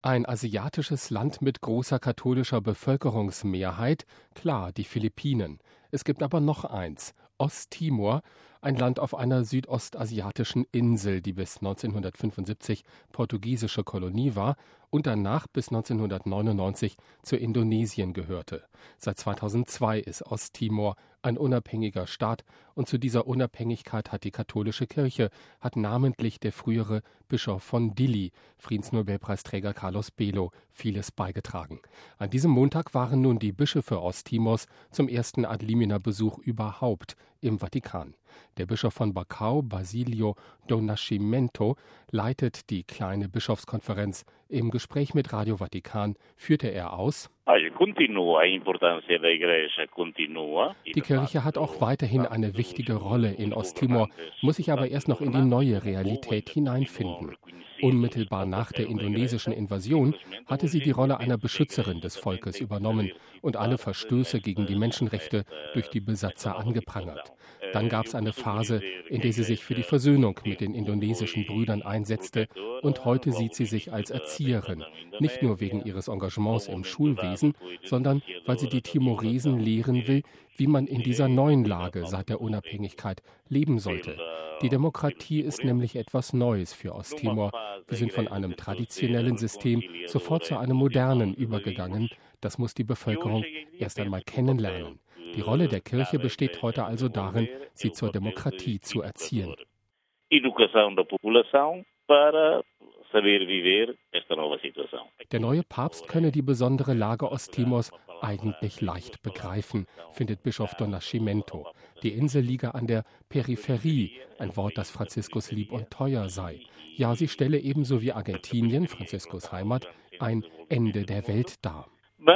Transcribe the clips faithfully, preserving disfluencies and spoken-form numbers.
Ein asiatisches Land mit großer katholischer Bevölkerungsmehrheit, klar, die Philippinen. Es gibt aber noch eins, Osttimor, ein Land auf einer südostasiatischen Insel, die bis neunzehnhundertfünfundsiebzig portugiesische Kolonie war und danach bis neunzehnhundertneunundneunzig zu Indonesien gehörte. Seit zweitausendzwei ist Osttimor ein unabhängiger Staat und zu dieser Unabhängigkeit hat die katholische Kirche, hat namentlich der frühere Bischof von Dili, Friedensnobelpreisträger Carlos Belo, vieles beigetragen. An diesem Montag waren nun die Bischöfe Osttimors zum ersten Ad limina-Besuch überhaupt im Vatikan. Der Bischof von Bacau, Basilio do Nascimento, leitet die kleine Bischofskonferenz. Im Gespräch mit Radio Vatikan führte er aus: Die Kirche hat auch weiterhin eine wichtige Rolle in Osttimor, muss sich aber erst noch in die neue Realität hineinfinden. Unmittelbar nach der indonesischen Invasion hatte sie die Rolle einer Beschützerin des Volkes übernommen und alle Verstöße gegen die Menschenrechte durch die Besatzer angeprangert. Dann gab es eine Phase, in der sie sich für die Versöhnung mit den indonesischen Brüdern einsetzte, und heute sieht sie sich als Erzieherin, nicht nur wegen ihres Engagements im Schulwesen, sondern weil sie die Timoresen lehren will, wie man in dieser neuen Lage seit der Unabhängigkeit leben sollte. Die Demokratie ist nämlich etwas Neues für Osttimor. Wir sind von einem traditionellen System sofort zu einem modernen übergegangen. Das muss die Bevölkerung erst einmal kennenlernen. Die Rolle der Kirche besteht heute also darin, sie zur Demokratie zu erziehen. Der neue Papst könne die besondere Lage Osttimors eigentlich leicht begreifen, findet Bischof do Nascimento. Die Insel liege an der Peripherie, ein Wort, das Franziskus lieb und teuer sei. Ja, sie stelle ebenso wie Argentinien, Franziskus Heimat, ein Ende der Welt dar.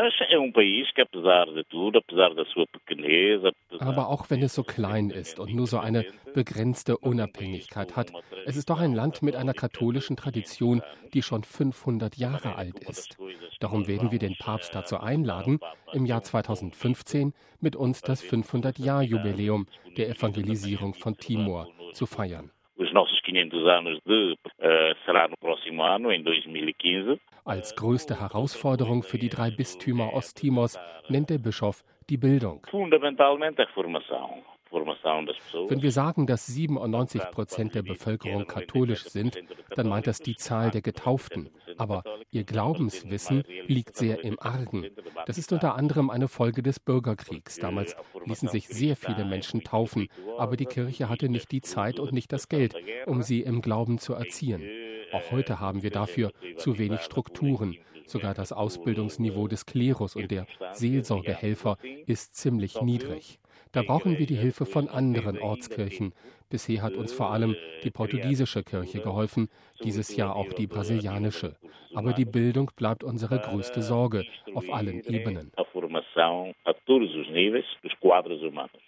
Aber auch wenn es so klein ist und nur so eine begrenzte Unabhängigkeit hat, es ist doch ein Land mit einer katholischen Tradition, die schon fünfhundert Jahre alt ist. Darum werden wir den Papst dazu einladen, im Jahr zweitausendfünfzehn mit uns das fünfhundert-Jahr-Jubiläum der Evangelisierung von Timor zu feiern. Als größte Herausforderung für die drei Bistümer Osttimors nennt der Bischof die Bildung. Wenn wir sagen, dass siebenundneunzig Prozent der Bevölkerung katholisch sind, dann meint das die Zahl der Getauften. Aber ihr Glaubenswissen liegt sehr im Argen. Das ist unter anderem eine Folge des Bürgerkriegs. Damals ließen sich sehr viele Menschen taufen, aber die Kirche hatte nicht die Zeit und nicht das Geld, um sie im Glauben zu erziehen. Auch heute haben wir dafür zu wenig Strukturen. Sogar das Ausbildungsniveau des Klerus und der Seelsorgehelfer ist ziemlich niedrig. Da brauchen wir die Hilfe von anderen Ortskirchen. Bisher hat uns vor allem die portugiesische Kirche geholfen, dieses Jahr auch die brasilianische. Aber die Bildung bleibt unsere größte Sorge auf allen Ebenen.